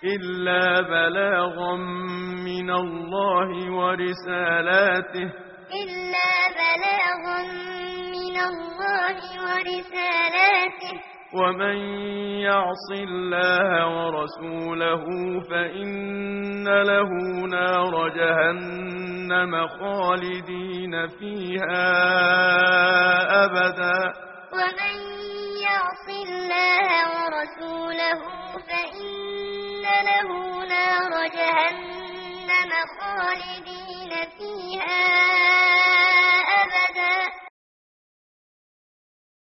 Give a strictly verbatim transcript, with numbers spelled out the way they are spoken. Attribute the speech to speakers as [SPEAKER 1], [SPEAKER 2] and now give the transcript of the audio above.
[SPEAKER 1] إلا بلاغا من الله ورسالاته
[SPEAKER 2] إلا بلاغا من الله ورسالاته
[SPEAKER 1] ومن يعص الله ورسوله فإن له نار جهنم خالدين فيها أبدا
[SPEAKER 2] ومن يعص الله ورسوله فإن له نار جهنم خالدين فيها